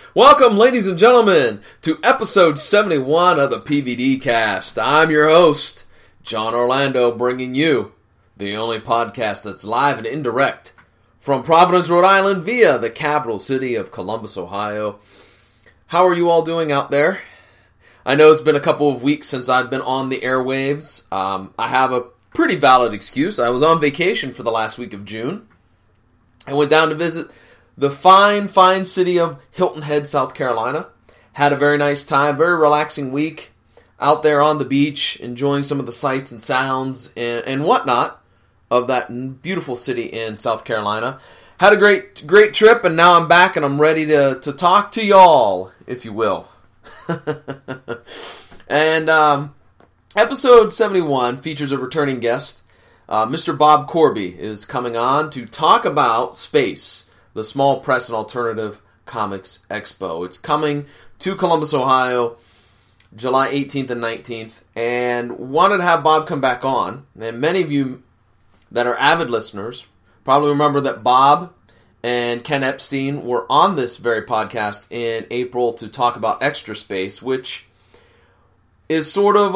Welcome, ladies and gentlemen, to episode 71 of the PVD Cast. I'm your host, John Orlando, bringing you the only podcast that's live and indirect from Providence, Rhode Island, via the capital city of Columbus, Ohio. How are you all doing out there? I know it's been a couple of weeks since I've been on the airwaves. I have a pretty valid excuse. I was on vacation for the last week of June. I went down to visit the fine city of Hilton Head, South Carolina. Had a very nice time, very relaxing week out there on the beach, enjoying some of the sights and sounds and whatnot of that beautiful city in South Carolina. Had a great trip, and now I'm back and I'm ready to talk to y'all, if you will. And episode 71 features a returning guest. Mr. Bob Corby is coming on to talk about Space, the Small Press and Alternative Comics Expo. It's coming to Columbus, Ohio, July 18th and 19th, and wanted to have Bob come back on. And many of you that are avid listeners probably remember that Bob and Ken Epstein were on this very podcast in April to talk about Extra Space, which is sort of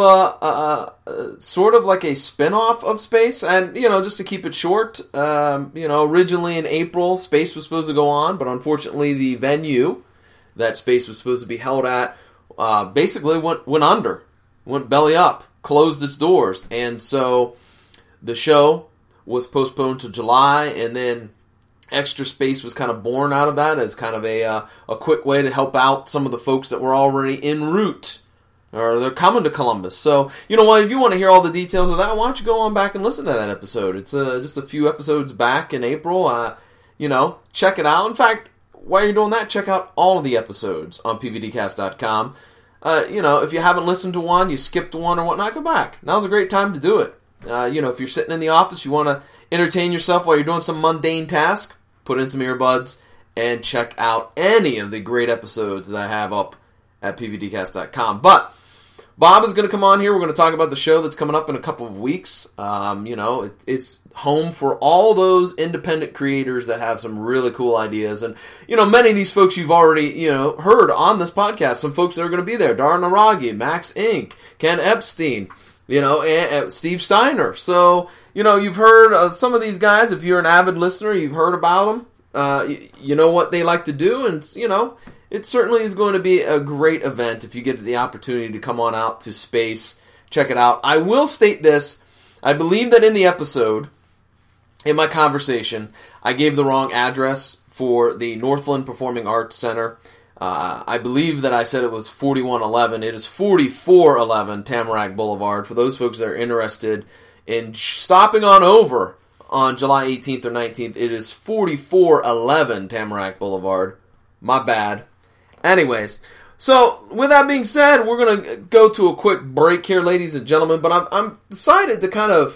like a spin-off of Space. And, just to keep it short, originally in April, Space was supposed to go on, but unfortunately the venue that Space was supposed to be held at basically went under, went belly up, closed its doors. And so the show was postponed to July, and then Extra Space was kind of born out of that as kind of a quick way to help out some of the folks that were already en route, or they're coming to Columbus. So, you know what, if you want to hear all the details of that, why don't you go on back and listen to that episode. It's just a few episodes back in April. Check it out. In fact, while you're doing that, check out all of the episodes on pvdcast.com. If you haven't listened to one, you skipped one or whatnot, go back. Now's a great time to do it. If you're sitting in the office, you want to entertain yourself while you're doing some mundane task, put in some earbuds and check out any of the great episodes that I have up at pvdcast.com. But Bob is going to come on here. We're going to talk about the show that's coming up in a couple of weeks. It's home for all those independent creators that have some really cool ideas. And, many of these folks you've already, heard on this podcast. Some folks that are going to be there. Dara Naragi, Max Inc., Ken Epstein, and Steve Steiner. So, you've heard some of these guys. If you're an avid listener, you've heard about them. You know what they like to do. And, it certainly is going to be a great event if you get the opportunity to come on out to Space. Check it out. I will state this. I believe that in the episode, in my conversation, I gave the wrong address for the Northland Performing Arts Center. I believe that I said it was 4111. It is 4411 Tamarack Boulevard. For those folks that are interested in stopping on over on July 18th or 19th, it is 4411 Tamarack Boulevard. My bad. Anyways, so with that being said, we're going to go to a quick break here, ladies and gentlemen, but I'm decided to kind of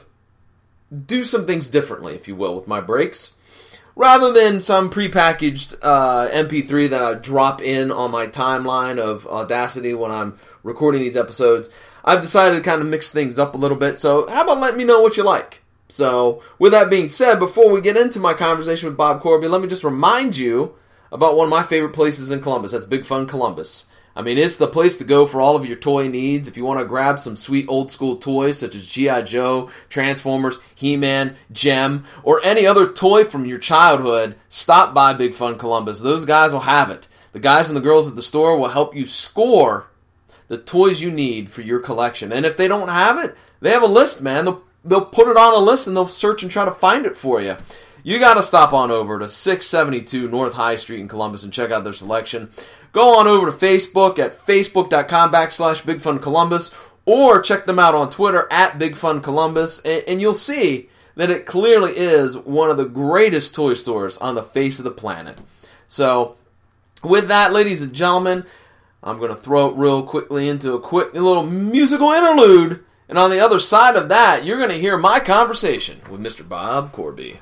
do some things differently, if you will, with my breaks. Rather than some prepackaged MP3 that I drop in on my timeline of Audacity when I'm recording these episodes, I've decided to kind of mix things up a little bit, so how about let me know what you like? So, with that being said, before we get into my conversation with Bob Corby, let me just remind you about one of my favorite places in Columbus. That's Big Fun Columbus. I mean, it's the place to go for all of your toy needs. If you want to grab some sweet old school toys such as G.I. Joe, Transformers, He-Man, Gem, or any other toy from your childhood, stop by Big Fun Columbus. Those guys will have it. The guys and the girls at the store will help you score the toys you need for your collection. And if they don't have it, they have a list, man. They'll put it on a list and they'll search and try to find it for you. You got to stop on over to 672 North High Street in Columbus and check out their selection. Go on over to Facebook at facebook.com/BigFunColumbus or check them out on Twitter at BigFunColumbus, and you'll see that it clearly is one of the greatest toy stores on the face of the planet. So, with that, ladies and gentlemen, I'm going to throw it real quickly into a quick little musical interlude, and on the other side of that, you're going to hear my conversation with Mr. Bob Corby.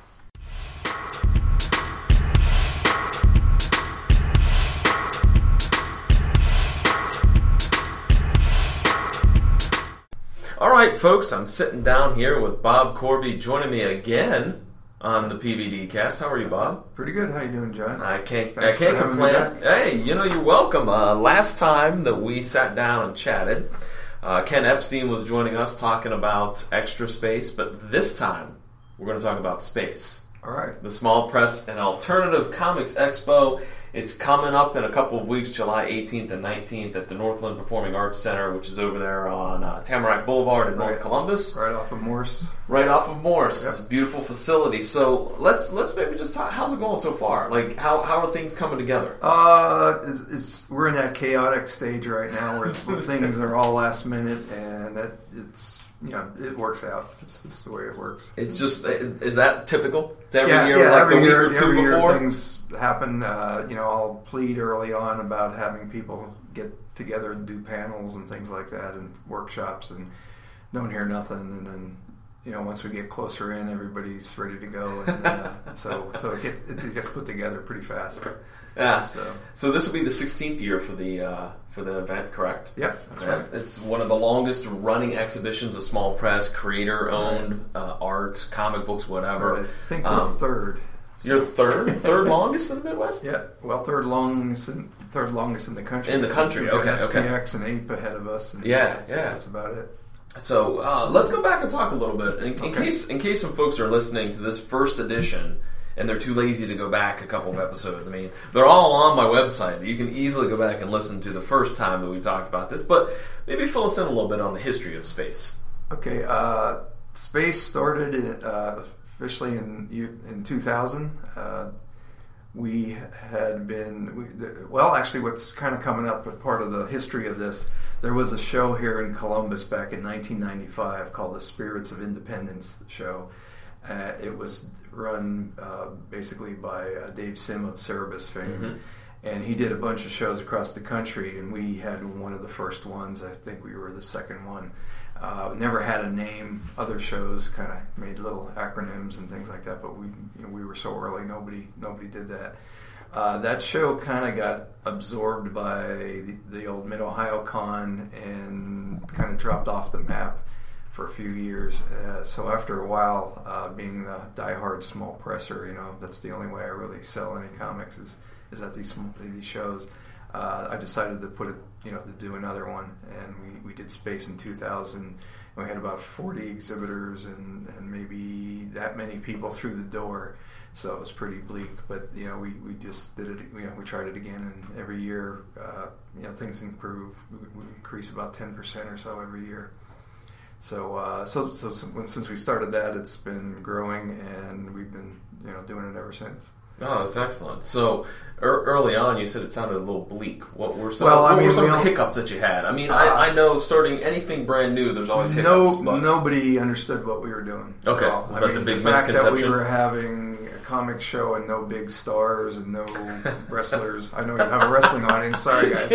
Alright folks, I'm sitting down here with Bob Corby joining me again on the PVD cast. How are you, Bob? Pretty good. How you doing, John? I can't complain. Hey, you're welcome. Last time that we sat down and chatted, Ken Epstein was joining us talking about Extra Space, but this time we're going to talk about space. All right. The Small Press and Alternative Comics Expo. It's coming up in a couple of weeks, July 18th and 19th at the Northland Performing Arts Center, which is over there on Tamarack Boulevard in North Columbus. Right off of Morse. Right off of Morse. Yep. It's a beautiful facility. So let's maybe just talk, how's it going so far? Like, how are things coming together? We're in that chaotic stage right now where things are all last minute, and it works out. It's just the way it works. It's just, is that typical? Every year things happen. I'll plead early on about having people get together and do panels and things like that and workshops, and don't hear nothing. And then, once we get closer in, everybody's ready to go. And so it gets put together pretty fast. Yeah. So this will be the 16th year for the event, correct? Yeah, that's right. It's one of the longest running exhibitions of Small Press, creator-owned art, comic books, whatever. I think we're third. You're third? Third longest in the Midwest? Yeah. Well, third longest in the country. In the country, okay. SPX and APE ahead of us. And that's about it. So let's go back and talk a little bit in case some folks are listening to this first edition and they're too lazy to go back a couple of episodes. I mean, they're all on my website. You can easily go back and listen to the first time that we talked about this, but maybe fill us in a little bit on the history of space. Okay, space started officially in 2000. We had been, actually what's kind of coming up, but part of the history of this, there was a show here in Columbus back in 1995 called the Spirits of Independence show. It was run basically by Dave Sim of Cerebus fame, and he did a bunch of shows across the country, and we had one of the first ones. I think we were the second one. Never had a name. Other shows kind of made little acronyms and things like that, but we were so early, nobody did that. That show kind of got absorbed by the old Mid-Ohio Con and kind of dropped off the map for a few years. So after a while, being the diehard small presser, that's the only way I really sell any comics is at these shows. I decided to put it, to do another one, and we did Space in 2000. And we had about 40 exhibitors and maybe that many people through the door. So it was pretty bleak, but we just did it. We tried it again, and every year, things improve. We increase about 10% or so every year. So since we started that, it's been growing, and we've been doing it ever since. Oh, that's excellent. So early on, you said it sounded a little bleak. What were some of the hiccups that you had? I mean, I know starting anything brand new, there's always hiccups. Nobody understood what we were doing. Okay, was that the big fact misconception? That we were having a comic show and no big stars and no wrestlers. I know you have a wrestling audience. Sorry, guys.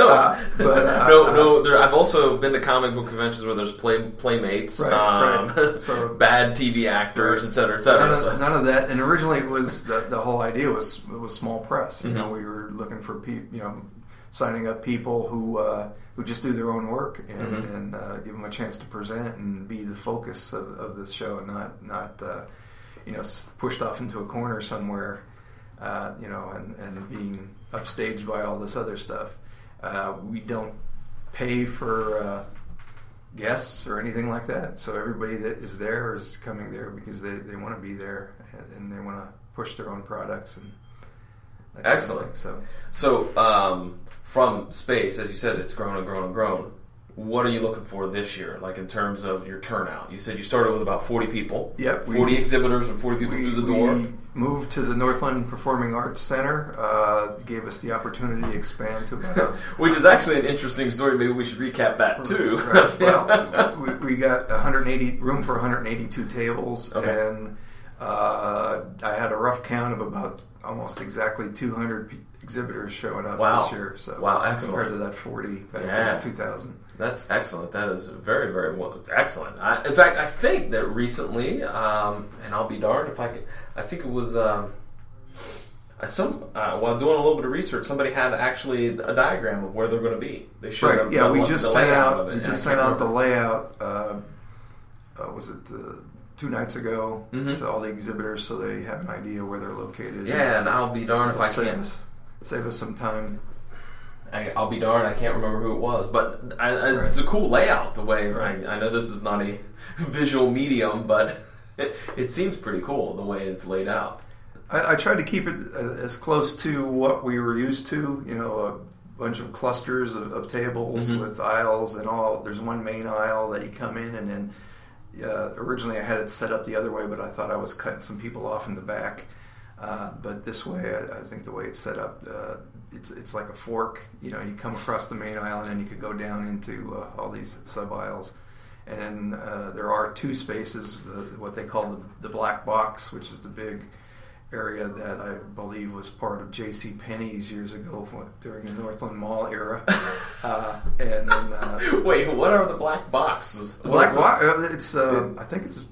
I've also been to comic book conventions where there's playmates, right. So bad TV actors, et cetera, et cetera. None of that. And originally, it was the whole idea was small press. We were looking for signing up people who just do their own work and give them a chance to present and be the focus of the show, and not pushed off into a corner somewhere, and being upstaged by all this other stuff. We don't pay for guests or anything like that, so everybody that is there is coming there because they want to be there and they want to push their own products and that excellent. Kind of thing. So from Space, as you said, it's grown and grown and grown. What are you looking for this year, like in terms of your turnout? You said you started with about 40 people. Yep. 40 exhibitors and 40 people through the door. We moved to the Northland Performing Arts Center. Gave us the opportunity to expand to about... Which is actually an interesting story. Maybe we should recap that, too. Right. Well, we got room for 182 tables, and I had a rough count of about almost exactly 200 exhibitors showing up this year. So excellent. Compared to that 40 back in 2000. That's excellent. That is very, very excellent. In fact, I think that recently, and I'll be darned if I think it was while doing a little bit of research, somebody had actually a diagram of where they're going to be. They showed we just sent out the layout. Was it 2 nights ago to all the exhibitors, so they have an idea where they're located. Yeah, and I'll be darned if I can't save us some time. I'll be darned, I can't remember who it was, but it's a cool layout. The way I know this is not a visual medium, but it seems pretty cool the way it's laid out. I tried to keep it as close to what we were used to. A bunch of clusters of tables with aisles and all. There's one main aisle that you come in, and then originally I had it set up the other way, but I thought I was cutting some people off in the back. But this way, I think the way it's set up, it's like a fork. You come across the main aisle, and then you could go down into all these sub aisles. And then there are 2 spaces, what they call the black box, which is the big area that I believe was part of J.C. Penney's years ago during the Northland Mall era. And then wait, what are the black boxes? The black box. It's I think it's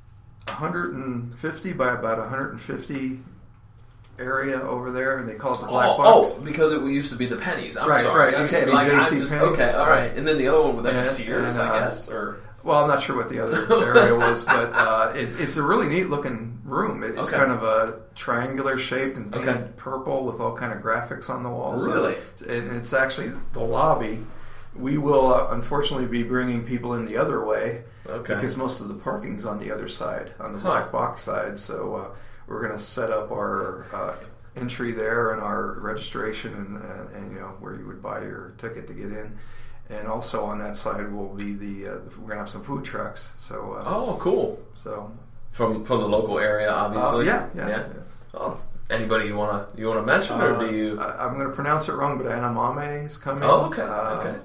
150 by about 150 area over there, and they call it the black box. Oh, because it used to be the Pennies. I'm right, sorry. Right, it used to be J.C. Penney's. Okay, all right. And then the other one would be Sears, I guess, or. Well, I'm not sure what the other area was, but it's a really neat looking room. It's kind of a triangular shaped and painted purple with all kind of graphics on the walls. Really? And it's actually the lobby. We will unfortunately be bringing people in the other way because most of the parking's on the other side, on the black box side. So we're going to set up our entry there and our registration and where you would buy your ticket to get in. And also on that side will be we're gonna have some food trucks. So cool. So from the local area, obviously. Yeah. Oh, anybody you wanna mention, or do you? I'm gonna pronounce it wrong, but Anamame is coming. Oh, okay. Okay.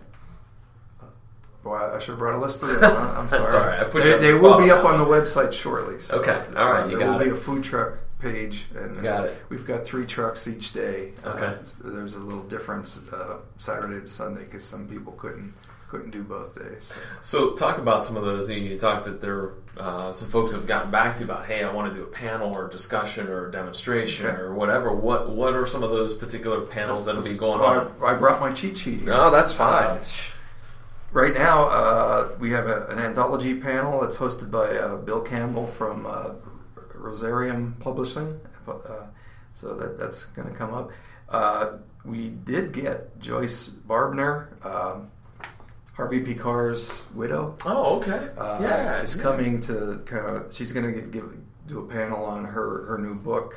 Boy, I should have brought a list of it. I'm sorry. Sorry, I put they will be up on the website shortly. So, okay. All right. There will be a food truck page, and got it. We've got 3 trucks each day. Okay. There's a little difference Saturday to Sunday because some people couldn't do both days. So talk about some of those. You talked that there some folks have gotten back to you about, hey, I want to do a panel or discussion or demonstration or whatever. What are some of those particular panels that'll be going on? I brought my cheat sheet. No, that's fine. Right now, we have an anthology panel that's hosted by Bill Campbell from Rosarium Publishing, so that's going to come up. We did get Joyce Barbner, Harvey Picar's widow. Oh, okay. Is coming to she's going to do a panel on her new book,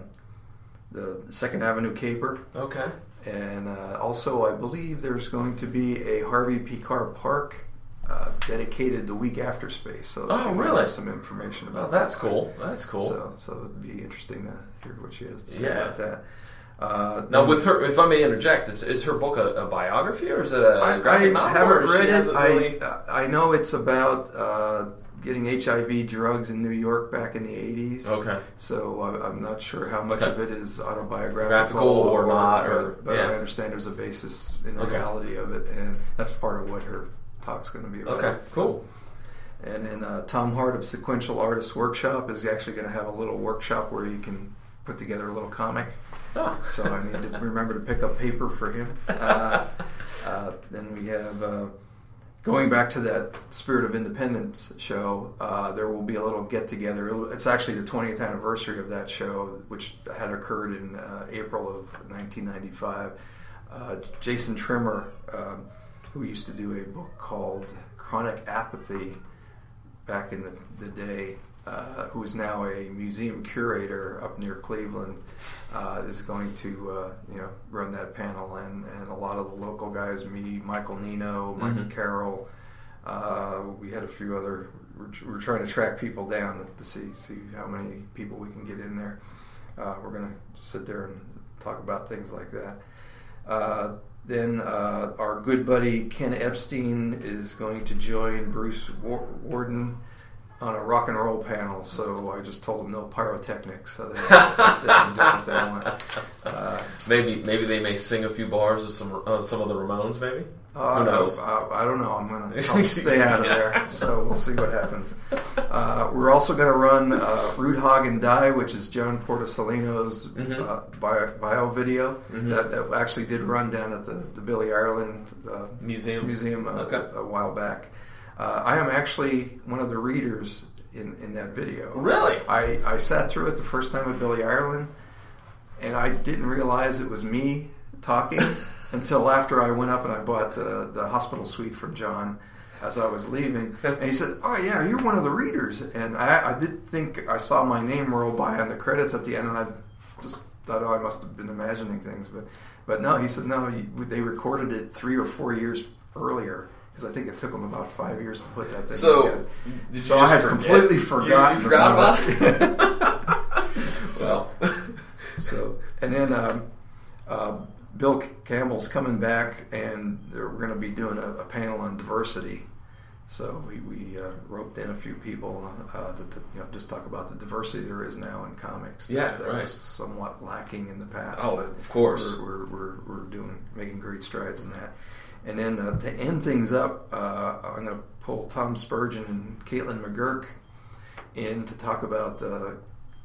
The Second Avenue Caper. Okay. And also, I believe there's going to be a Harvey Picar Park dedicated the week after space. So really? Have some information about that. That's cool. That's cool. So it'd be interesting to hear what she has to say about that. Now, with her, if I may interject, is her book a biography or is it a graphic novel? I haven't read it. I know it's about getting HIV drugs in New York back in the 80s. Okay. So I'm not sure how much of it is autobiographical or not. But I understand there's a basis in reality of it, and that's part of what her talk's going to be about. Okay, cool. And then Tom Hart of Sequential Artists Workshop is actually going to have a little workshop where you can put together a little comic. Oh. So I need to remember to pick up paper for him. Then we have... going back to that Spirit of Independence show, there will be a little get-together. It's actually the 20th anniversary of that show, which had occurred in April of 1995. Jason Trimmer, who used to do a book called Chronic Apathy back in the day, who is now a museum curator up near Cleveland, is going to run that panel, and a lot of the local guys, me, Michael Nino, Michael Carroll, we had a few other. We're trying to track people down to see how many people we can get in there. We're going to sit there and talk about things like that. Then our good buddy Ken Epstein is going to join Bruce Warden on a rock and roll panel, so I just told them no pyrotechnics, so they can do what they want. Maybe they may sing a few bars of some of the Ramones, maybe? Who knows? I don't know. I'll stay out of there, so we'll see what happens. We're also going to run Root Hog and Die, which is John Portosalino's bio video that actually did run down at the Billy Ireland Museum a while back. I am actually one of the readers in that video. Really? I sat through it the first time with Billy Ireland, and I didn't realize it was me talking until after I went up and I bought the hospital suite from John as I was leaving. And he said, "Oh yeah, you're one of the readers." And I did think I saw my name roll by on the credits at the end, and I just thought, oh, I must have been imagining things. But no, he said, no, they recorded it 3 or 4 years earlier. Because I think it took them about 5 years to put that thing together. So I had completely forgotten. You forgot about it? Well. And then Bill Campbell's coming back, and we're going to be doing a panel on diversity. So we roped in a few people to just talk about the diversity there is now in comics. Yeah, that was somewhat lacking in the past. Oh, but of course. We're making great strides in that. And then to end things up, I'm going to pull Tom Spurgeon and Caitlin McGurk in to talk about the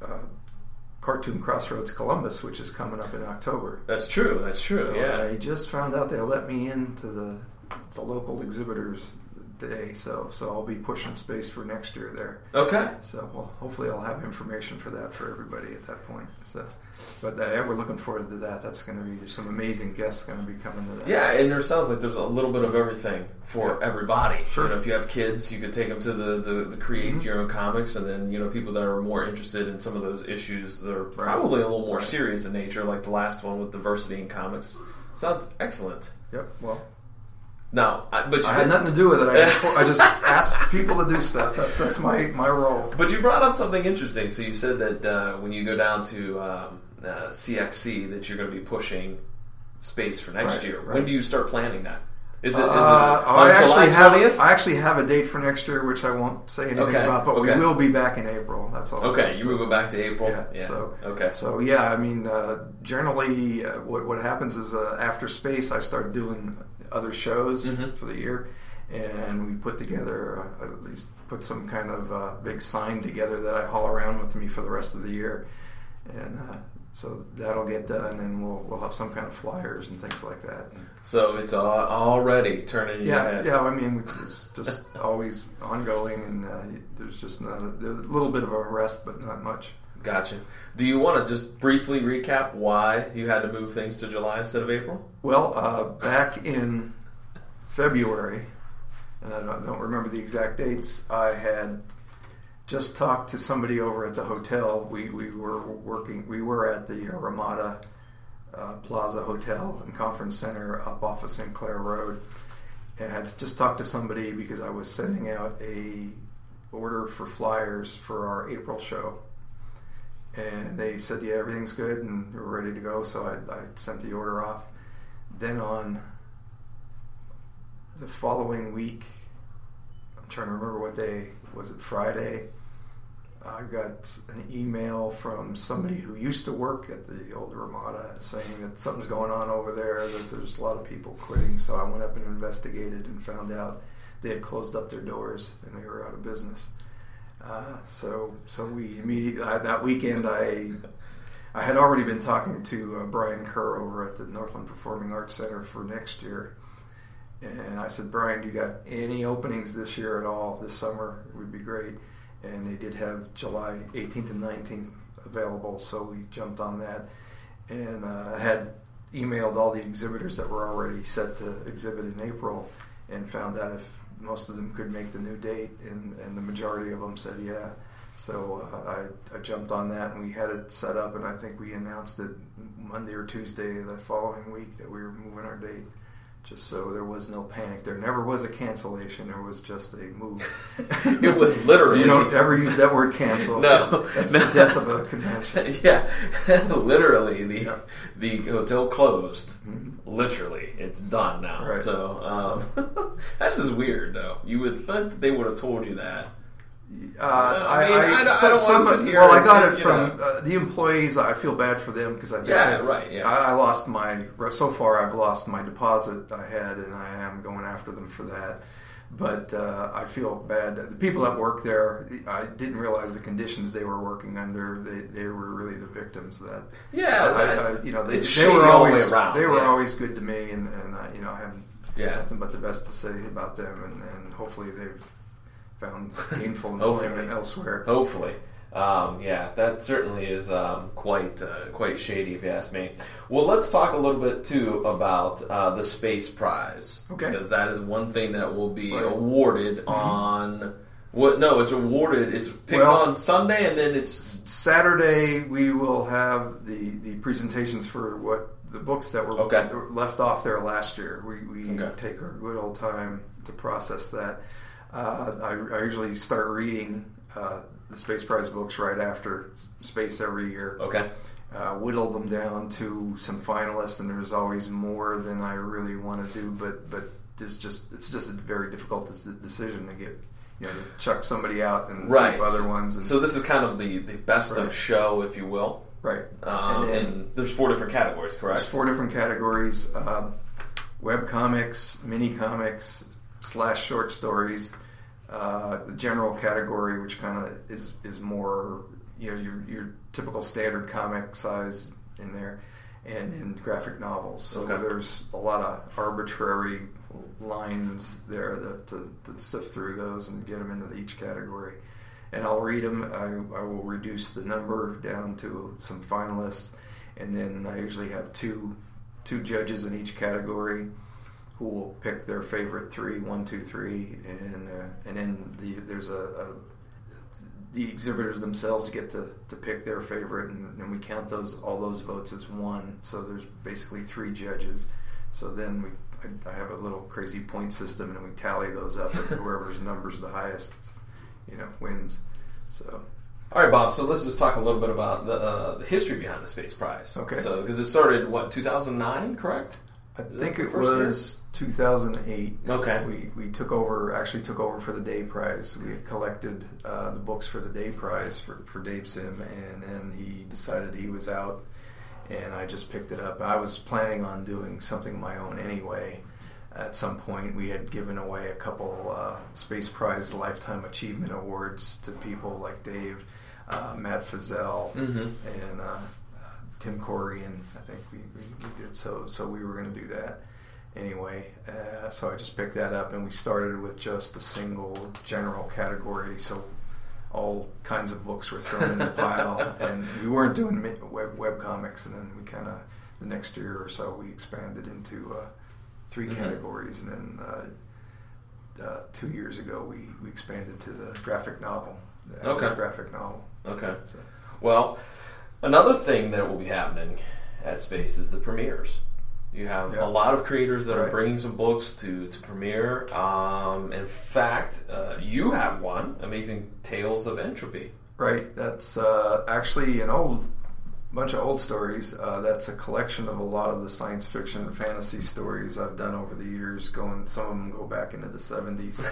Cartoon Crossroads Columbus, which is coming up in October. That's true. So yeah. I just found out they let me into the local exhibitors today, so I'll be pushing space for next year there. Okay. So well, hopefully I'll have information for that for everybody at that point. So. But yeah, we're looking forward to that. That's going to be, there's some amazing guests going to be coming to that. Yeah, and there sounds like there's a little bit of everything for everybody. Sure. You know, if you have kids, you could take them to the create your own comics, and then people that are more interested in some of those issues that are probably a little more serious in nature, like the last one with diversity in comics. Sounds excellent. Yep. Well. Now, I had nothing to do with it. I just asked people to do stuff. That's my role. But you brought up something interesting. So you said that when you go down to CXC, that you're going to be pushing space for next year. Right. When do you start planning that? Is it on July 20th? I actually have a date for next year, which I won't say anything about, but we will be back in April. That's all. Okay, you're moving back to April? Yeah. So yeah, I mean, generally what happens is after space, I start doing other shows for the year, and we put together, at least put some kind of big sign together that I haul around with me for the rest of the year. And so that'll get done, and we'll have some kind of flyers and things like that. So it's already turning your head. Yeah. I mean, it's just always ongoing, and there's just not a little bit of a rest, but not much. Gotcha. Do you want to just briefly recap why you had to move things to July instead of April? Well, back in February, and I don't remember the exact dates, I had just talked to somebody over at the hotel. We were at the Ramada Plaza Hotel and Conference Center up off of St. Clair Road, and I had just talked to somebody because I was sending out a order for flyers for our April show. And they said, yeah, everything's good and we're ready to go. So I sent the order off. Then on the following week, I'm trying to remember what day, was it Friday? I got an email from somebody who used to work at the old Ramada saying that something's going on over there, that there's a lot of people quitting. So I went up and investigated and found out they had closed up their doors and they were out of business. So we immediately, that weekend, I had already been talking to Brian Kerr over at the Northland Performing Arts Center for next year. And I said, Brian, do you got any openings this year at all? This summer would be great. And they did have July 18th and 19th available, so we jumped on that. And I had emailed all the exhibitors that were already set to exhibit in April and found out if most of them could make the new date, and the majority of them said yeah. So I jumped on that, and we had it set up, and I think we announced it Monday or Tuesday the following week that we were moving our date, just so there was no panic. There never was a cancellation. There was just a move. It was literally... You don't ever use that word cancel. No. That's the death of a convention. Yeah. Literally, the hotel closed. Mm-hmm. Literally. It's done now. Right. So that's just weird, though. You would think they would have told you that. I got it from the employees. I feel bad for them because I think I lost so far I've lost my deposit I had, and I am going after them for that. But I feel bad. The people that work there, I didn't realize the conditions they were working under. They were really the victims of that. Yeah, they were always around. They were always good to me, and I have nothing but the best to say about them, and hopefully they've found gainful employment elsewhere. Hopefully. Yeah, that certainly is quite shady, if you ask me. Well, let's talk a little bit, too, about the Space Prize. Okay. Because that is one thing that will be awarded on... it's awarded. It's picked on Sunday, and then it's... Saturday, we will have the presentations for the books that were left off there last year. We take our good old time to process that. I usually start reading the Space Prize books right after Space every year. Okay. Whittle them down to some finalists, and there's always more than I really want to do, but it's just a very difficult decision to get, to chuck somebody out and keep other ones. And, so this is kind of the best of show, if you will. Right. And there's 4 different categories, correct? There's 4 different categories: web comics, mini comics / short stories. The general category, which kind of is more your typical standard comic size in there, and graphic novels. So there's a lot of arbitrary lines there to sift through those and get them into each category. And I'll read them. I will reduce the number down to some finalists, and then I usually have two judges in each category who will pick their favorite 3, 1, 2, 3, and then there's the exhibitors themselves get to pick their favorite, and we count all those votes as one. So there's basically 3 judges. So then I have a little crazy point system, and we tally those up, and whoever's number's the highest, wins. So. All right, Bob. So let's just talk a little bit about the history behind the Space Prize. Okay. So because it started 2009, correct? I think it was 2008. Okay. We took over for the Day Prize. We had collected the books for the Day Prize for Dave Sim, and then he decided he was out, and I just picked it up. I was planning on doing something of my own anyway. At some point, we had given away a couple Space Prize Lifetime Achievement Awards to people like Dave, Matt Fazell, and Tim Corrigan. I think we did so we were going to do that anyway. So I just picked that up, and we started with just a single general category. So all kinds of books were thrown in the pile, and we weren't doing web comics. And then we kind of the next year or so we expanded into 3 categories, and then 2 years ago we expanded to the graphic novel. Graphic novel. Okay. So. Well, another thing that will be happening at Space is the premieres. You have a lot of creators that are bringing some books to premiere. In fact, you have one, Amazing Tales of Entropy. Right. That's actually an bunch of old stories. That's a collection of a lot of the science fiction and fantasy stories I've done over the years. Some of them go back into the 70s.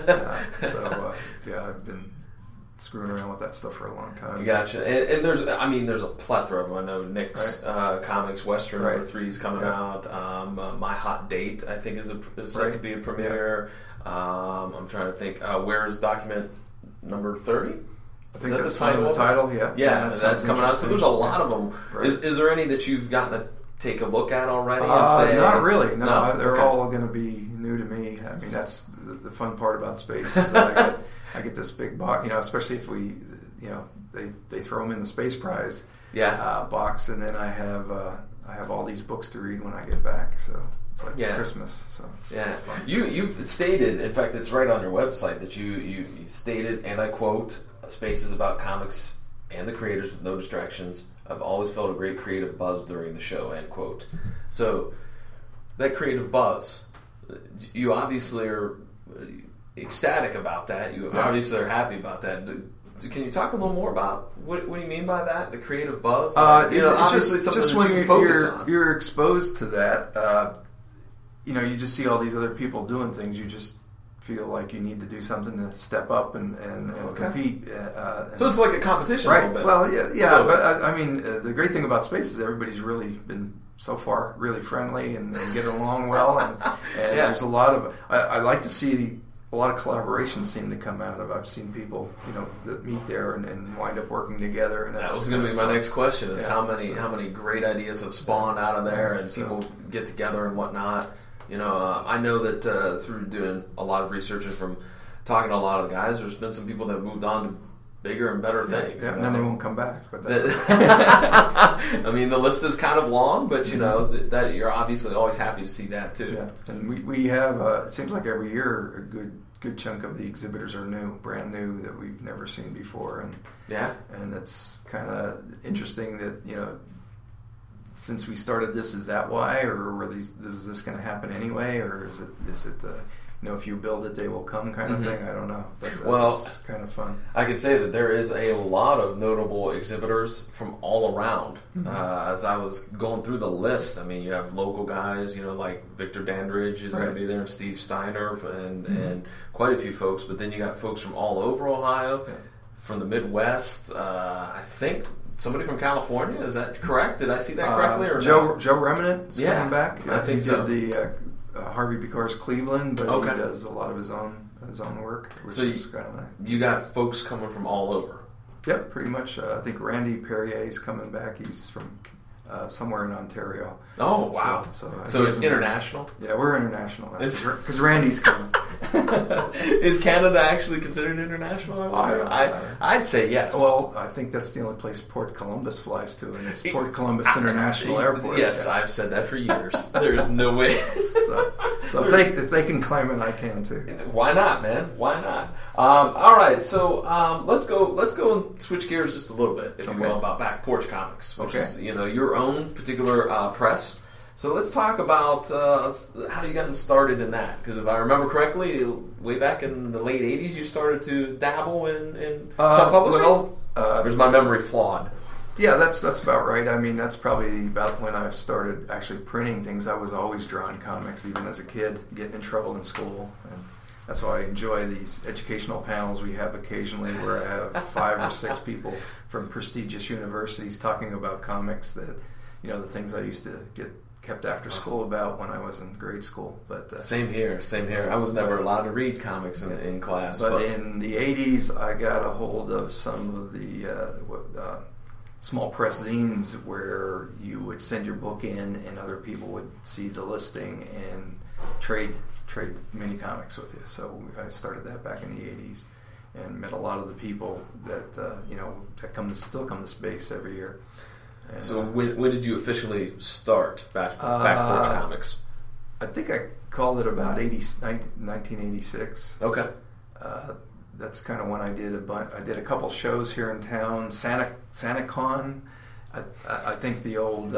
I've been screwing around with that stuff for a long time. Gotcha. And there's a plethora of them. I know Nick's Comics Western number 3 is coming out. My Hot Date, I think, is set to be a premiere. I'm trying to think. Where is document number 30? I think that's the title. Yeah, that's coming out. So there's a lot of them. Right. Is there any that you've gotten to take a look at already? And say, not really. No, they're all going to be new to me. I mean, that's the fun part about Space is that I get this big box, especially if they throw them in the Space Prize box, and then I have all these books to read when I get back. So it's like Christmas. So it's fun. You've stated, in fact, it's right on your website that you stated, and I quote, "Space is about comics and the creators with no distractions. I've always felt a great creative buzz during the show," end quote. So that creative buzz, you obviously are ecstatic about that. You obviously are happy about that. Can you talk a little more about what do you mean by that? The creative buzz? Obviously, it's something that you can focus on. You're exposed to that. You just see all these other people doing things. You just feel like you need to do something to step up and compete. So it's like a competition, right? A little bit. Well, but the great thing about Space is everybody's really been so far really friendly and get along well, and there's a lot of. I like to see. A lot of collaboration seem to come out of. I've seen people, that meet there and wind up working together. And that was going to be my next question: is how many great ideas have spawned out of there, and people get together and whatnot. I know that through doing a lot of research and from talking to a lot of the guys, there's been some people that have moved on to bigger and better things. Yeah, and then they won't come back. But that's I mean, the list is kind of long, but you know that you're obviously always happy to see that too. Yeah, and we have. It seems like every year a good chunk of the exhibitors are brand new that we've never seen before, and it's kind of interesting that since we started this, is that why, or was this going to happen anyway, or is it if you build it, they will come kind of thing? I don't know. But it's kind of fun. I could say that there is a lot of notable exhibitors from all around. As I was going through the list, I mean, you have local guys, like Victor Dandridge is going to be there, and Steve Steiner, and quite a few folks. But then you got folks from all over Ohio, from the Midwest. I think somebody from California. Is that correct? Did I see that correctly? Or Joe Remnant is coming back. I think so. He did the Harvey Picar's Cleveland, but he does a lot of his own work, which is kind of nice. You got folks coming from all over. Yep, pretty much. I think Randy Perrier is coming back. He's from somewhere in Ontario. Oh, wow. So it's international? Yeah, we're international because Randy's coming. Is Canada actually considered international? I'd say yes. Well, I think that's the only place Port Columbus flies to, and it's Port Columbus International Airport. Yes, I've said that for years. There's no way. So if they can claim it, I can too. Why not, man? Why not? All right, so let's go and switch gears just a little bit, if you will, about Back Porch Comics, which is your own particular press. So let's talk about how you got started in that. Because if I remember correctly, way back in the late 80s, you started to dabble in self-publishing? Or is my memory flawed? Yeah, that's about right. I mean, that's probably about when I started actually printing things. I was always drawing comics, even as a kid, getting in trouble in school. And that's why I enjoy these educational panels we have occasionally where I have 5 or 6 people from prestigious universities talking about comics that, the things I used to get kept after school about when I was in grade school. But Same here. I was never allowed to read comics in class. But in the 80s, I got a hold of some of the small press zines where you would send your book in and other people would see the listing and trade mini comics with you. So I started that back in the 80s and met a lot of the people that that still come to space every year. And so when did you officially start Back Porch Comics? I think I called it about 1986. Okay. That's kind of when I did a couple shows here in town. SantaCon. I think the old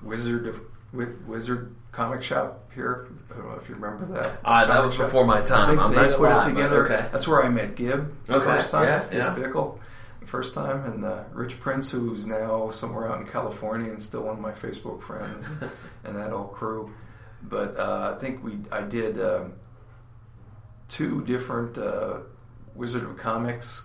Wizard comic shop here. I don't know if you remember that. That was before my time. I think they put it together. That's where I met Gib the first time. Yeah. Gib Bickle. First time, and Rich Prince, who's now somewhere out in California and still one of my Facebook friends, and that whole crew. But I think I did 2 different Wizard of Comics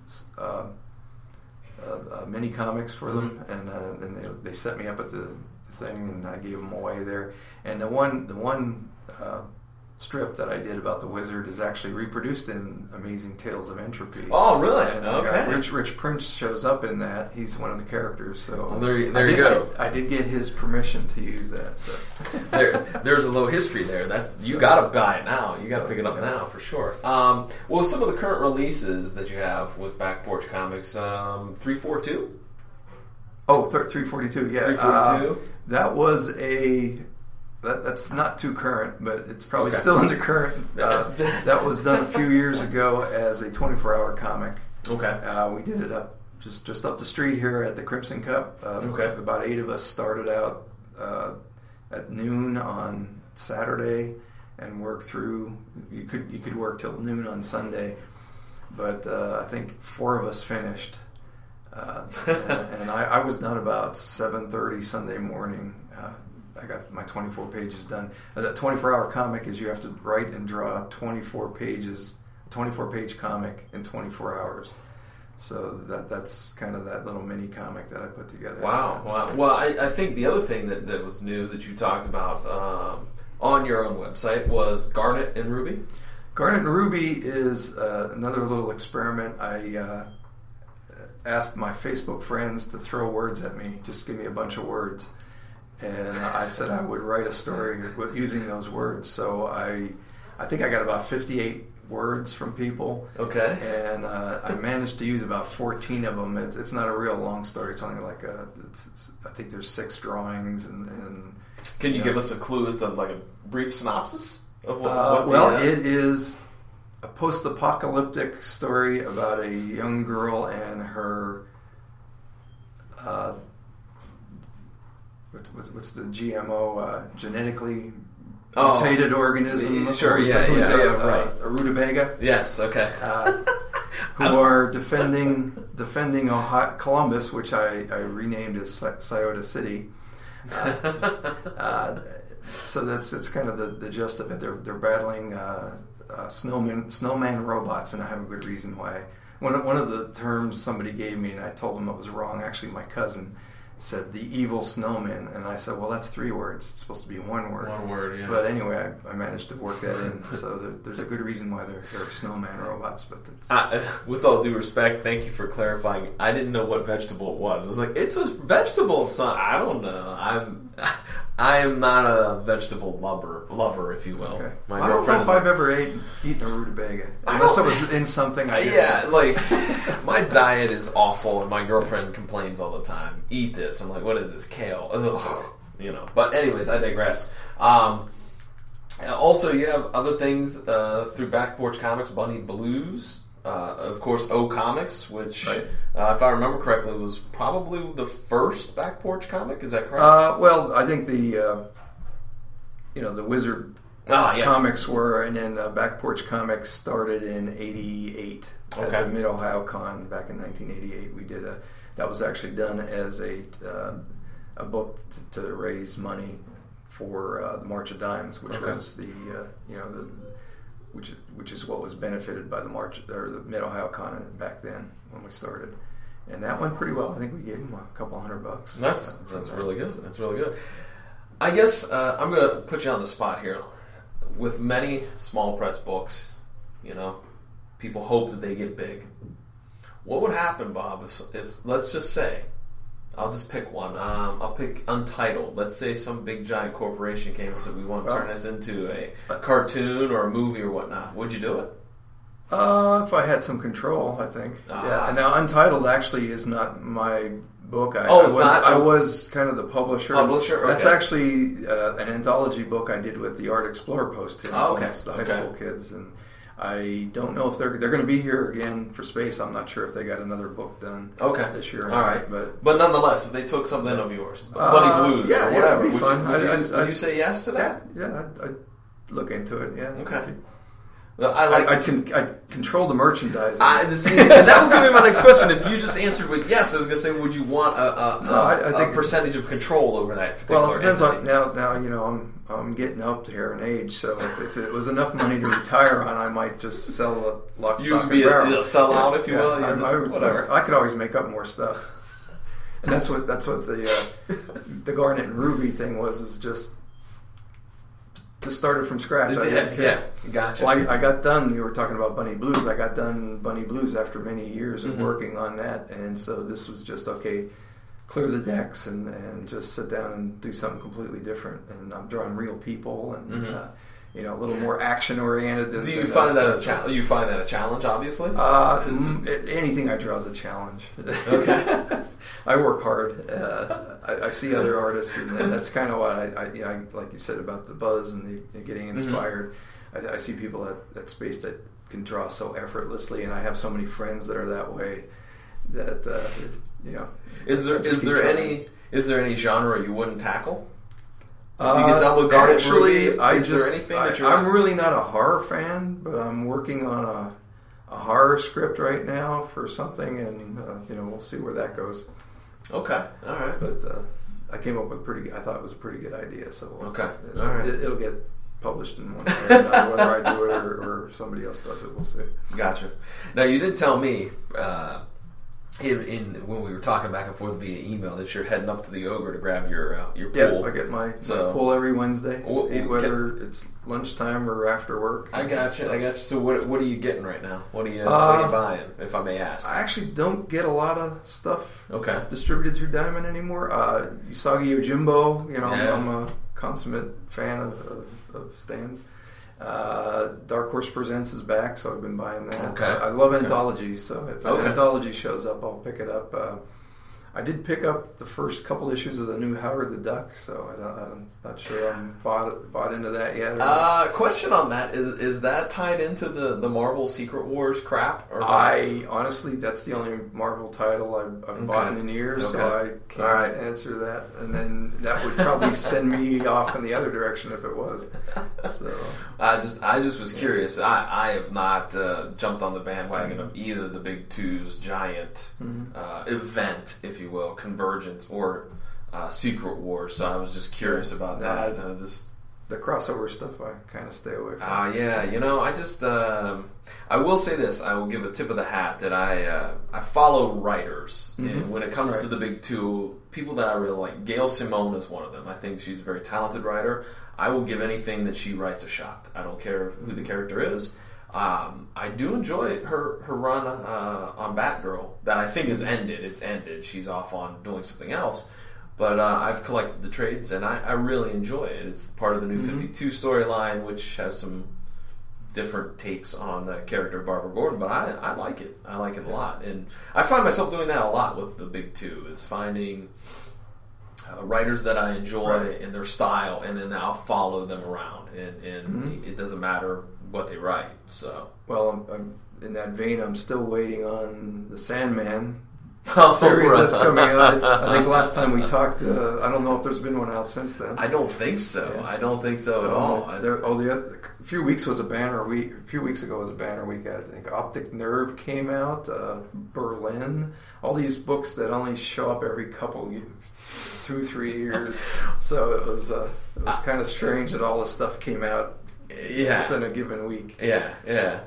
mini comics for them, and then they set me up at the thing, and I gave them away there. And the one strip that I did about the Wizard is actually reproduced in Amazing Tales of Entropy. Oh, really? And okay. Rich Prince shows up in that. He's one of the characters. So there you go. I did get his permission to use that. So there's a little history there. You got to buy it now. You got to pick it up now for sure. Well, some of the current releases that you have with Back Porch Comics, 342. Oh, 342. Yeah, 342. That was That's not too current, but it's probably still in the current. That was done a few years ago as a 24-hour comic. Okay. We did it up just up the street here at the Crimson Cup. About 8 of us started out at noon on Saturday and worked through. You could work till noon on Sunday, but I think 4 of us finished. And I was done about 7:30 Sunday morning. I got my 24 pages done. That 24-hour comic is you have to write and draw 24 pages, 24-page comic in 24 hours. So that's kind of that little mini comic that I put together. Wow. Well, I think the other thing that was new that you talked about on your own website was Garnet and Ruby. Garnet and Ruby is another little experiment. I asked my Facebook friends to throw words at me, just give me a bunch of words. And I said I would write a story using those words. So I think I got about 58 words from people. Okay. And I managed to use about 14 of them. It's not a real long story. It's only like I think there's 6 drawings. And can you give us a clue as to like a brief synopsis of it is a post-apocalyptic story about a young girl and her what's the GMO genetically mutated organism? Sure, right. A rutabaga. Yes, okay. Who are defending Columbus, which I renamed as Scioto City. So that's kind of the gist of it. They're battling snowman robots, and I have a good reason why. One of the terms somebody gave me, and I told them it was wrong. Actually, my cousin said the evil snowman, and I said, well, that's 3 words. It's supposed to be 1 word. 1 word, yeah. But anyway, I managed to work that in. So there's a good reason why they're snowman robots. But with all due respect, thank you for clarifying. I didn't know what vegetable it was. I was like, it's a vegetable of some. I don't know. I am not a vegetable lover, if you will. Okay. I don't know if I've ever eaten a rutabaga. Unless it was in something I did. Yeah, like, my diet is awful, and my girlfriend complains all the time. Eat this. I'm like, what is this? Kale. Ugh. You know. But anyways, I digress. Also, you have other things through Back Porch Comics, Bunny Blues. Of course, O Comics, which, right. If I remember correctly, was probably the first Back Porch comic. Is that correct? Well, I think the Wizard comics were, and then Back Porch Comics started in '88 at the Mid Ohio Con back in 1988. We did that was actually done as a book to raise money for the March of Dimes, which was which is what was benefited by the March or the Mid Ohio Con back then when we started, and that went pretty well. I think we gave them a couple $100. That's really good. That's really good. I guess I'm going to put you on the spot here. With many small press books, people hope that they get big. What would happen, Bob, if let's just say, I'll just pick one. I'll pick Untitled. Let's say some big giant corporation came and said, we want to turn this into a cartoon or a movie or whatnot. Would you do it? If I had some control, I think. Yeah. Now, Untitled actually is not my book. I was kind of the publisher. Okay. That's actually an anthology book I did with the Art Explorer Post here. The high school kids. And I don't know if they're going to be here again for Space. I'm not sure if they got another book done this year. All right. But nonetheless, if they took something of yours, Bunny Blues or whatever, it'd be fun. Would you say yes to that? Yeah, I'd look into it, yeah. Okay. I control the merchandising. That was going to be my next question. If you just answered with yes, I was going to say, would you want I think percentage of control over that particular Well, it depends entity? on now. I'm getting up here in age, so if it was enough money to retire on, I might just sell the lock, stock, and barrel. You'd be a sellout, if you will. Whatever. I could always make up more stuff, and that's what the Garnet and Ruby thing was. Is just started from scratch. Gotcha. Well, I got done. You were talking about Bunny Blues. I got done Bunny Blues after many years of working on that, and so this was just clear the decks and just sit down and do something completely different. And I'm drawing real people and a little more action oriented. Do you find that a challenge? You find that a challenge? Obviously, anything I draw is a challenge. Okay. I work hard. I see other artists, and that's kind of what I like you said about the buzz and the getting inspired. I see people at Space that can draw so effortlessly, and I have so many friends that are that way. That Is there any genre you wouldn't tackle? If you get done with Garnet Ruby, I'm really not a horror fan, but I'm working on a horror script right now for something, and we'll see where that goes. Okay, all right. But I came up with I thought it was a pretty good idea. So okay, all right. It'll get published in one way or another, whether I do it or somebody else does it. We'll see. Gotcha. Now you did tell me. When we were talking back and forth via email that you're heading up to the Ogre to grab your pool. Yeah, I get my pool every Wednesday. Whether it's lunchtime or after work. I got you. So what are you getting right now? What are you buying, if I may ask? I actually don't get a lot of stuff distributed through Diamond anymore. Usagi Yojimbo, I'm a consummate fan of Stan's. Dark Horse Presents is back, so I've been buying that. Okay. I love anthologies, so if an Okay. anthology shows up, I'll pick it up. I did pick up the first couple issues of the new Howard the Duck, so I'm not sure I'm bought into that yet. Question on that, is that tied into the Marvel Secret Wars crap? Or not? I honestly, that's the only Marvel title I've bought in years, so I can't answer that. And then that would probably send me off in the other direction if it was. So I just was curious. I have not jumped on the bandwagon of either the Big Two's giant event, if you will, Convergence or Secret Wars. So I was just curious about that. The crossover stuff I kind of stay away from. Yeah, I just I will say this. I will give a tip of the hat that I follow writers, and when it comes to the Big Two, people that I really like. Gail Simone is one of them. I think she's a very talented writer. I will give anything that she writes a shot. I don't care who the character is. I do enjoy her run on Batgirl that I think has ended. It's ended. She's off on doing something else. But I've collected the trades, and I really enjoy it. It's part of the New 52 storyline, which has some different takes on the character of Barbara Gordon, but I like it. I like it a lot. And I find myself doing that a lot with the Big Two, is finding writers that I enjoy and their style, and then I'll follow them around. And it doesn't matter what they write. So, well, in that vein, I'm still waiting on the Sandman series that's coming out. I think last time we talked, I don't know if there's been one out since then. I don't think so. Yeah. I don't think so at all. A few weeks was a banner week. A few weeks ago was a banner week. I think Optic Nerve came out. Berlin. All these books that only show up every couple 2-3 years. So it was kind of strange that all this stuff came out within a given week. Yeah.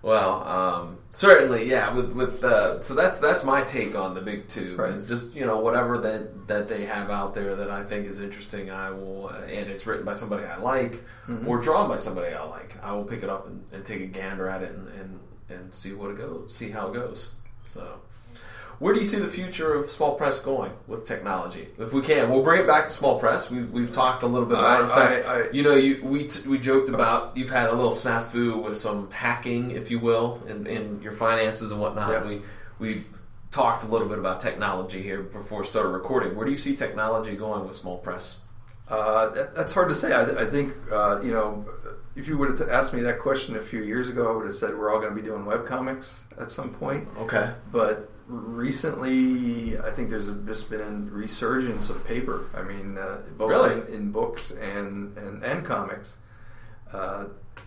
Well, certainly, yeah. So that's my take on the Big Two. Right. It's just whatever that they have out there that I think is interesting, I will, and it's written by somebody I like or drawn by somebody I like. I will pick it up and take a gander at it and see how it goes. So, where do you see the future of small press going with technology? If we can, we'll bring it back to small press. We've talked a little bit about it. In fact, we joked about you've had a little snafu with some hacking, if you will, in your finances and whatnot. Yeah. We talked a little bit about technology here before we started recording. Where do you see technology going with small press? That's hard to say. I think if you would have asked me that question a few years ago, I would have said we're all going to be doing webcomics at some point. Okay, but recently, I think there's just been a resurgence of paper. I mean, both in books and comics. I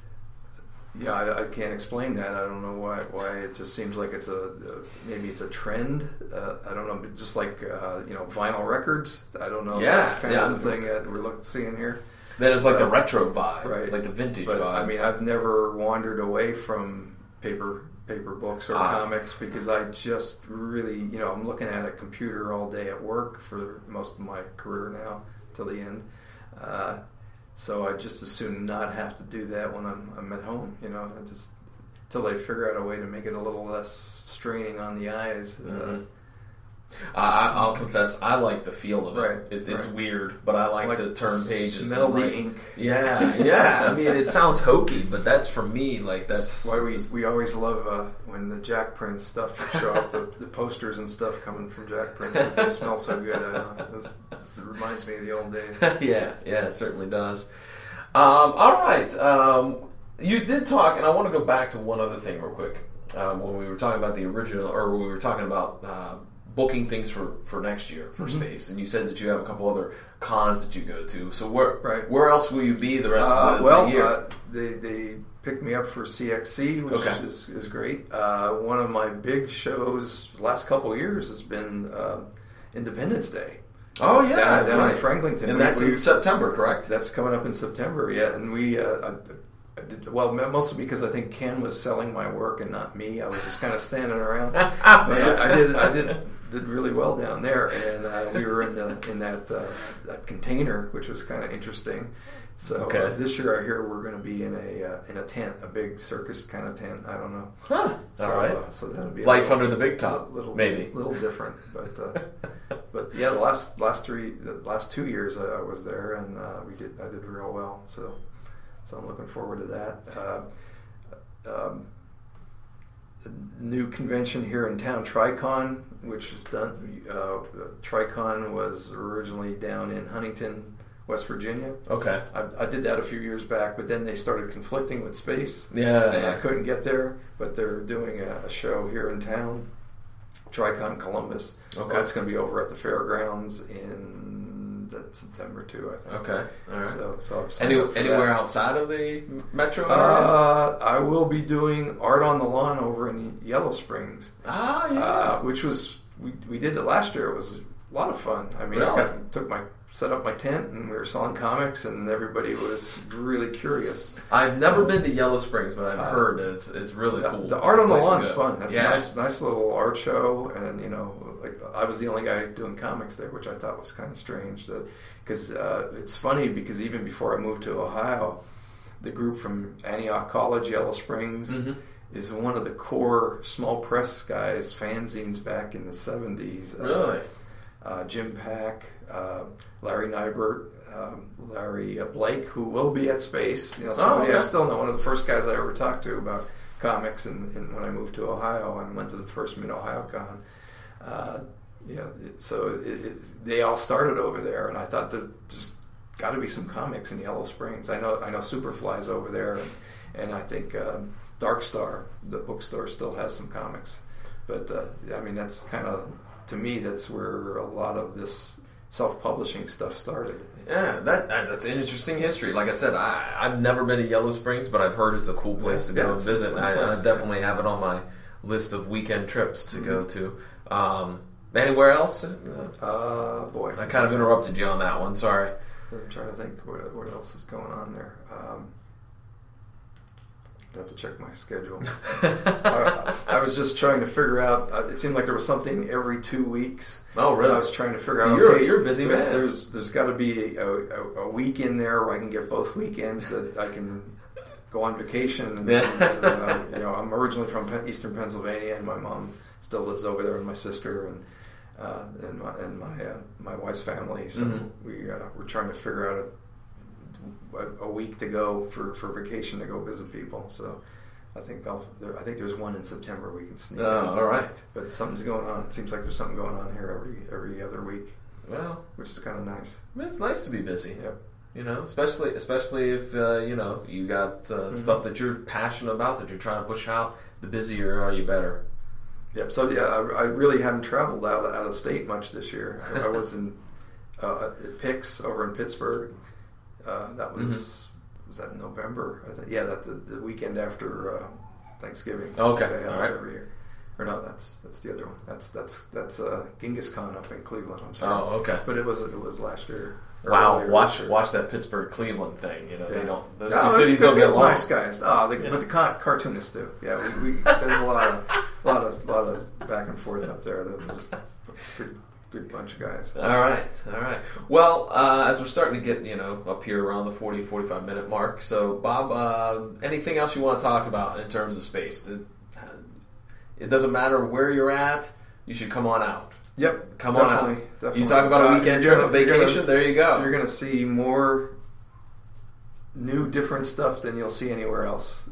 can't explain that. I don't know why. It just seems like maybe it's a trend. I don't know. Just like vinyl records. I don't know. Yeah, that's kind of the thing that we're seeing here. Then it's like the retro vibe, right? Like the vintage vibe. I mean, I've never wandered away from paper books or comics because I just really, I'm looking at a computer all day at work for most of my career now till the end. So I just as soon not have to do that when I'm at home. Just till they figure out a way to make it a little less straining on the eyes. I'll confess, I like the feel of it. Right, it's weird, but I like to turn pages. Smell the ink. Yeah. I mean, it sounds hokey, but that's for me. Like that's why we always love when the Jack Prince stuff show up, the posters and stuff coming from Jack Prince because they smell so good. It reminds me of the old days. Yeah, it certainly does. All right, you did talk, and I want to go back to one other thing real quick. When we were talking about the original, or when we were talking about booking things for next year for Space, and you said that you have a couple other cons that you go to. So where else will you be the rest of the year? They picked me up for CXC, which is great. One of my big shows the last couple of years has been Independence Day. Oh yeah, down in Franklinton, and that's in September, correct? That's coming up in September, yeah. And we, mostly because I think Ken was selling my work and not me. I was just kind of standing around, but I did really well down there, and we were in that container, which was kind of interesting. So this year, I hear we're going to be in a tent, a big circus kind of tent. I don't know. Huh. So, all right. So that'll be life under the big top, maybe a little different, but yeah, the last 2 years I was there, and I did real well. So So I'm looking forward to that. The new convention here in town, Tricon, which is done. Tricon was originally down in Huntington, West Virginia. Okay. I did that a few years back, but then they started conflicting with space. Yeah. I couldn't get there, but they're doing a show here in town, Tricon Columbus. Okay. It's going to be over at the fairgrounds in September too, I think. Okay. All right. So I've signed up for anywhere that. outside of the metro area? I will be doing Art on the Lawn over in Yellow Springs. Ah, yeah. Which was we did it last year. It was a lot of fun. I mean, Really? I set up my tent and we were selling comics and everybody was really curious. I've never been to Yellow Springs, but I've heard that it's really cool. The Art on the It's a place Lawn's to go. fun. That's a nice little art show, and like I was the only guy doing comics there, which I thought was kind of strange. Because it's funny because even before I moved to Ohio, the group from Antioch College, Yellow Springs, is one of the core small press guys, fanzines back in the 70s. Really? Jim Pack, Larry Nybert, Larry Blake, who will be at Space. Somebody I still know, one of the first guys I ever talked to about comics, and when I moved to Ohio and went to the first Mid-Ohio Con. So they all started over there, and I thought there just got to be some comics in Yellow Springs. I know Superfly's over there, and I think Dark Star, the bookstore, still has some comics. But I mean, that's kind of, to me, that's where a lot of this self-publishing stuff started. Yeah, that's an interesting history. Like I said, I've never been to Yellow Springs, but I've heard it's a cool place to go and visit. I definitely have it on my list of weekend trips to go to. Anywhere else? Boy, I kind of interrupted you on that one. Sorry. I'm trying to think what else is going on there. I'd have to check my schedule. I was just trying to figure out. It seemed like there was something every 2 weeks. Oh, really? I was trying to figure out. You're a busy man. There's got to be a week in there where I can get both weekends that I can go on vacation. And I'm originally from Eastern Pennsylvania, and my mom still lives over there, and my sister and my wife's family. So we're trying to figure out a week to go for vacation to go visit people. So I think there's one in September we can sneak in. All right. But something's going on. It seems like there's something going on here every other week. Well, which is kind of nice. It's nice to be busy. Yep. Especially if you got stuff that you're passionate about, that you're trying to push out. The busier you are, you better. Yep. So I really haven't traveled out of state much this year. I was in at PIX over in Pittsburgh. That was that in November? I think. Yeah, the weekend after Thanksgiving. Okay. They have all that right. every year. Or no, that's the other one. That's Genghis Khan up in Cleveland. I'm sorry. Oh, okay. But it was last year. Wow, watch that Pittsburgh Cleveland thing. They don't. Those two cities don't get along. Nice guys. But the cartoonists do. Yeah, we there's a lot of back and forth up there. There's a good bunch of guys. All right. Well, as we're starting to get up here around the 40-45 minute mark, so Bob, anything else you want to talk about in terms of space? It doesn't matter where you're at. You should come on out. Yep, come on out. Definitely. You talk about a weekend trip, a vacation. There you go. You're going to see more new, different stuff than you'll see anywhere else.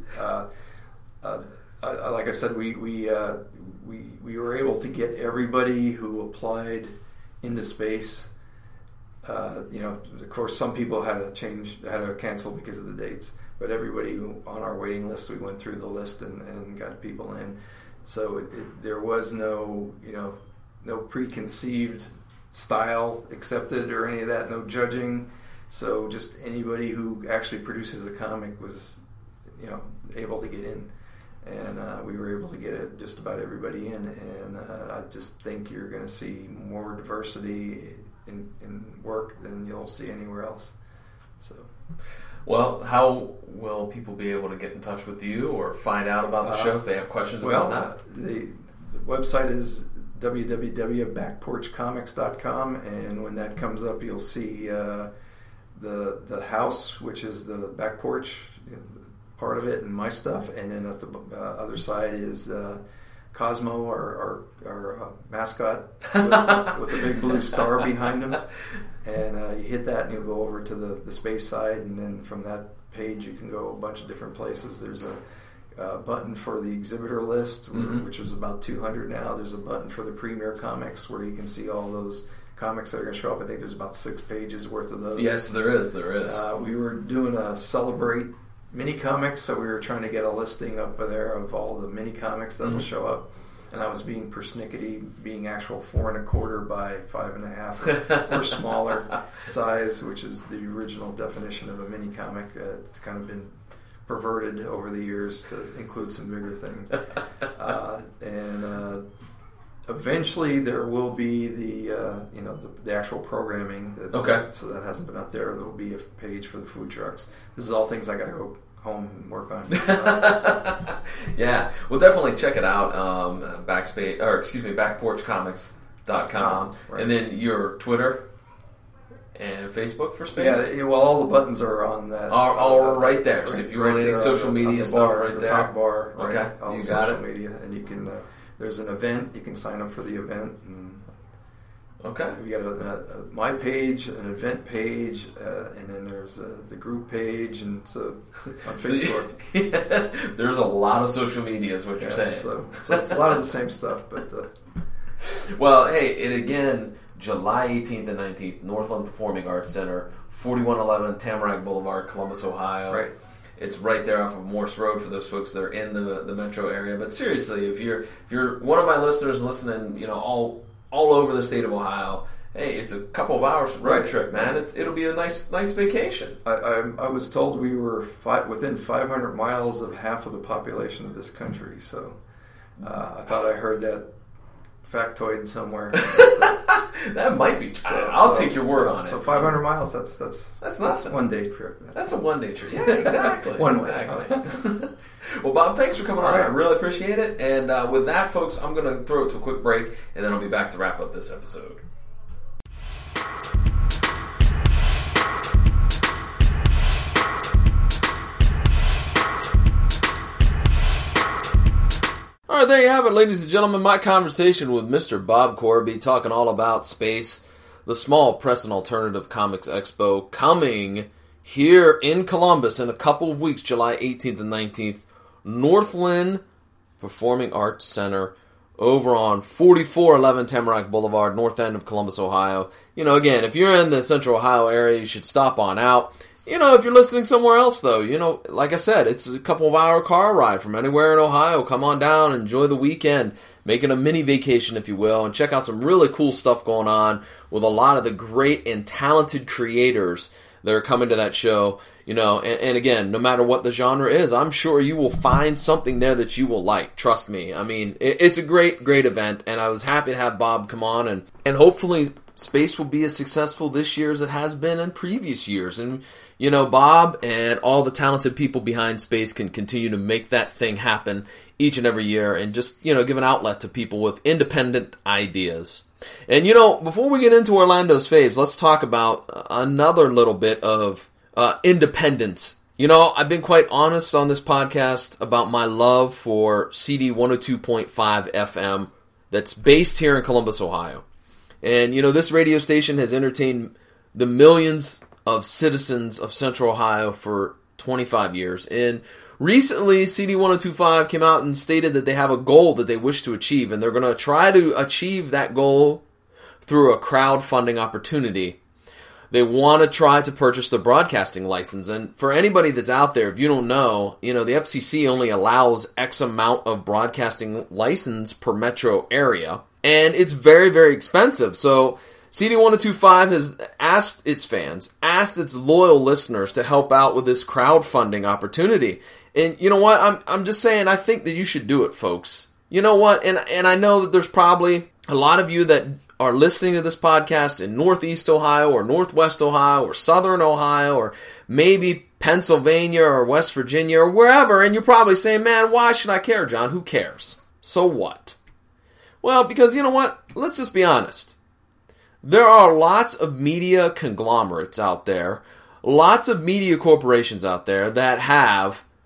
Like I said, we were able to get everybody who applied into space. Of course, some people had to cancel because of the dates. But everybody who on our waiting list, we went through the list and got people in. So there was no preconceived style accepted or any of that, no judging. So just anybody who actually produces a comic was, able to get in. And we were able to get just about everybody in. And I just think you're going to see more diversity in work than you'll see anywhere else. So. Well, how will people be able to get in touch with you or find out about the show if they have questions about that? The website is www.backporchcomics.com, and when that comes up, you'll see the house, which is the back porch part of it, and my stuff, and then at the other side is Cosmo, our mascot, with the big blue star behind him. And you hit that and you'll go over to the space side, and then from that page you can go a bunch of different places. There's a button for the exhibitor list, which is about 200 now. There's a button for the Premier Comics where you can see all those comics that are going to show up. I think there's about 6 pages worth of those. Yes, there is. We were doing a Celebrate mini comics, so we were trying to get a listing up there of all the mini comics that will show up. And I was being persnickety, being actual 4 1/4 by 5 1/2 or smaller size, which is the original definition of a mini comic. It's kind of been perverted over the years to include some bigger things. And eventually there will be the actual programming. So that hasn't been up there. There will be a page for the food trucks. This is all things I got to go home and work on. Yeah, we'll definitely check it out. Backporchcomics.com. Right. And then your Twitter and Facebook for Space. Yeah, well, all the buttons are on that. All right there. So if you want any social media stuff, right the there, top bar. Okay, right, all you got social it. Media, and you can. There's an event. You can sign up for the event. Okay. We got my page, an event page, and then there's the group page, and so on Facebook. There's a lot of social media, is what you're saying. So it's a lot of the same stuff, but. Well, hey, and again, July 18th and 19th, Northland Performing Arts Center, 4111 Tamarack Boulevard, Columbus, Ohio. Right. It's right there off of Morse Road for those folks that are in the metro area. But seriously, if you're one of my listeners listening, all over the state of Ohio, hey, it's a couple of hours road trip, man. It'll be a nice vacation. I was told we were within 500 miles of half of the population of this country, so I thought I heard that factoid somewhere. That might be. I'll take your word on it. So 500 miles. That's nothing. One day trip. That's a one day trip. Yeah, exactly. Exactly. Well, Bob, thanks for coming on. I really appreciate it. And with that, folks, I'm going to throw it to a quick break, and then I'll be back to wrap up this episode. All right, there you have it, ladies and gentlemen. My conversation with Mr. Bob Corby, talking all about Space, the Small Press and Alternative Comics Expo, coming here in Columbus in a couple of weeks, July 18th and 19th, Northland Performing Arts Center over on 4411 Tamarack Boulevard, north end of Columbus, Ohio. Again, if you're in the Central Ohio area, you should stop on out. If you're listening somewhere else, though, like I said, it's a couple of hour car ride from anywhere in Ohio. Come on down, enjoy the weekend, making a mini vacation, if you will, and check out some really cool stuff going on with a lot of the great and talented creators that are coming to that show. And again, no matter what the genre is, I'm sure you will find something there that you will like. Trust me. I mean, it's a great, great event, and I was happy to have Bob come on, and hopefully Space will be as successful this year as it has been in previous years. And Bob and all the talented people behind Space can continue to make that thing happen each and every year and just, give an outlet to people with independent ideas. And, before we get into Orlando's faves, let's talk about another little bit of independence. I've been quite honest on this podcast about my love for CD 102.5 FM that's based here in Columbus, Ohio. And, this radio station has entertained the millions of citizens of Central Ohio for 25 years. And recently, CD 102.5 came out and stated that they have a goal that they wish to achieve, and they're going to try to achieve that goal through a crowdfunding opportunity. They want to try to purchase the broadcasting license. And for anybody that's out there, if you don't know, the FCC only allows X amount of broadcasting license per metro area, and it's very, very expensive. So CD 102.5 has asked its fans, asked its loyal listeners to help out with this crowdfunding opportunity. And you know what? I'm just saying, I think that you should do it, folks. You know what? And I know that there's probably a lot of you that are listening to this podcast in Northeast Ohio or Northwest Ohio or Southern Ohio or maybe Pennsylvania or West Virginia or wherever, and you're probably saying, man, why should I care, John? Who cares? So what? Well, because you know what? Let's just be honest. There are lots of media conglomerates out there, lots of media corporations out there that have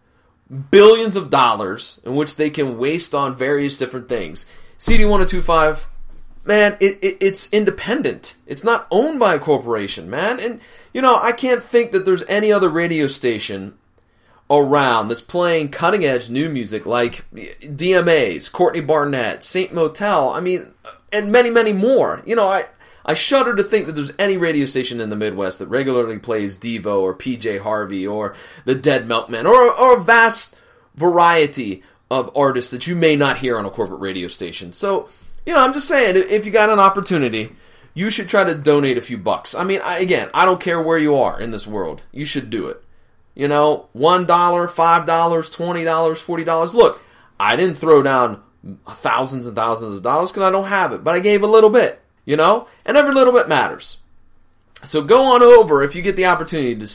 billions of dollars in which they can waste on various different things. CD1025, man, it's independent. It's not owned by a corporation, man. And, I can't think that there's any other radio station around that's playing cutting-edge new music like DMA's, Courtney Barnett, Saint Motel, and many, many more. I shudder to think that there's any radio station in the Midwest that regularly plays Devo or PJ Harvey or the Dead Milkmen or a vast variety of artists that you may not hear on a corporate radio station. So, I'm just saying, if you got an opportunity, you should try to donate a few bucks. I don't care where you are in this world. You should do it. $1, $5, $20, $40. Look, I didn't throw down thousands and thousands of dollars because I don't have it, but I gave a little bit. And every little bit matters. So go on over, if you get the opportunity, to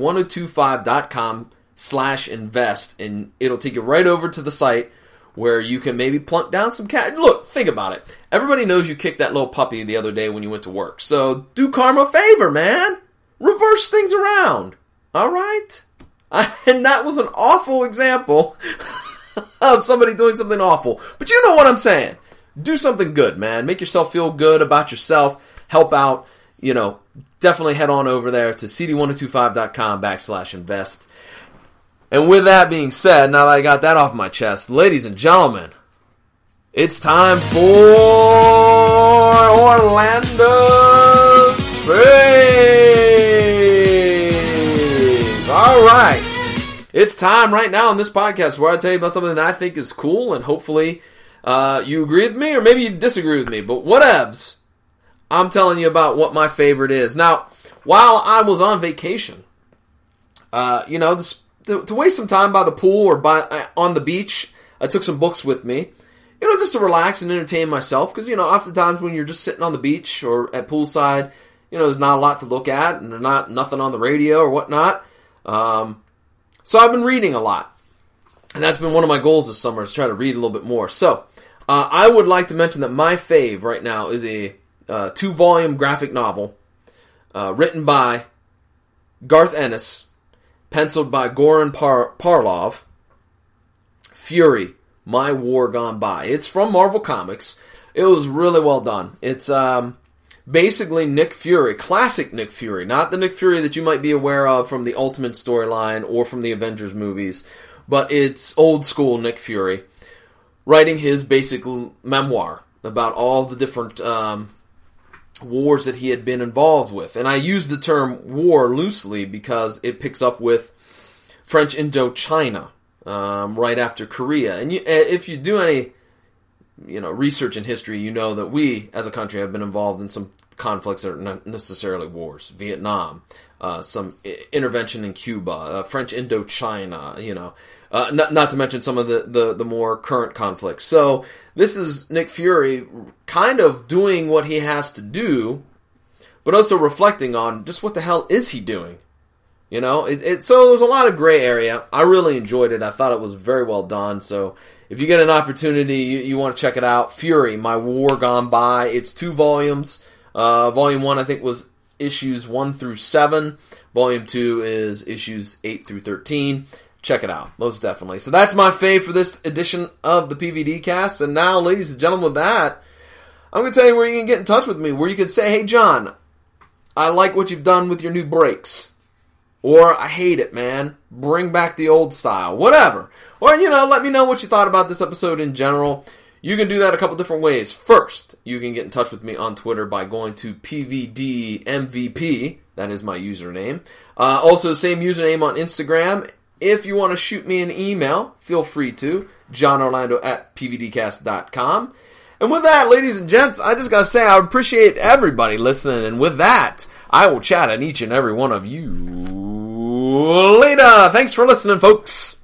cd1025.com/invest, and it'll take you right over to the site where you can maybe plunk down some cash. Look, think about it. Everybody knows you kicked that little puppy the other day when you went to work. So do karma a favor, man. Reverse things around. All right? And that was an awful example of somebody doing something awful. But you know what I'm saying. Do something good, man. Make yourself feel good about yourself. Help out. Definitely head on over there to cd1025.com/invest. And with that being said, now that I got that off my chest, ladies and gentlemen, it's time for Orlando's Fave. All right. It's time right now on this podcast where I tell you about something that I think is cool, and hopefully you agree with me, or maybe you disagree with me, but whatevs. I'm telling you about what my favorite is. Now, while I was on vacation, to waste some time by the pool or on the beach, I took some books with me, just to relax and entertain myself, because, oftentimes when you're just sitting on the beach or at poolside, there's not a lot to look at, and there's nothing on the radio or whatnot. So I've been reading a lot, and that's been one of my goals this summer, is to try to read a little bit more. So, I would like to mention that my fave right now is a 2-volume graphic novel written by Garth Ennis, penciled by Goran Parlov, Fury, My War Gone By. It's from Marvel Comics. It was really well done. It's basically Nick Fury, classic Nick Fury, not the Nick Fury that you might be aware of from the Ultimate storyline or from the Avengers movies, but it's old school Nick Fury, writing his basic memoir about all the different wars that he had been involved with. And I use the term war loosely because it picks up with French Indochina right after Korea. And if you do any research in history, you know that we as a country have been involved in some conflicts that are not necessarily wars. Vietnam, some intervention in Cuba, French Indochina, not to mention some of the more current conflicts. So this is Nick Fury kind of doing what he has to do, but also reflecting on just what the hell is he doing. So there's a lot of gray area. I really enjoyed it. I thought it was very well done. So if you get an opportunity, you want to check it out. Fury, My War Gone By. It's 2 volumes. Volume 1, I think, was issues 1 through 7. Volume 2 is issues 8 through 13. Check it out, most definitely. So that's my fave for this edition of the PVD Cast. And now, ladies and gentlemen, with that, I'm going to tell you where you can get in touch with me, where you can say, hey, John, I like what you've done with your new brakes. Or, I hate it, man. Bring back the old style. Whatever. Or, let me know what you thought about this episode in general. You can do that a couple different ways. First, you can get in touch with me on Twitter by going to PVDMVP. That is my username. Also, same username on Instagram. If you want to shoot me an email, feel free to. JohnOrlando@pvdcast.com. And with that, ladies and gents, I just got to say I appreciate everybody listening. And with that, I will chat at each and every one of you later. Thanks for listening, folks.